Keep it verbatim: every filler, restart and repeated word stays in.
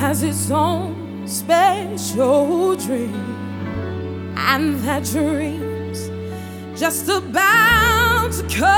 has its own special dream, and that dream's just about to come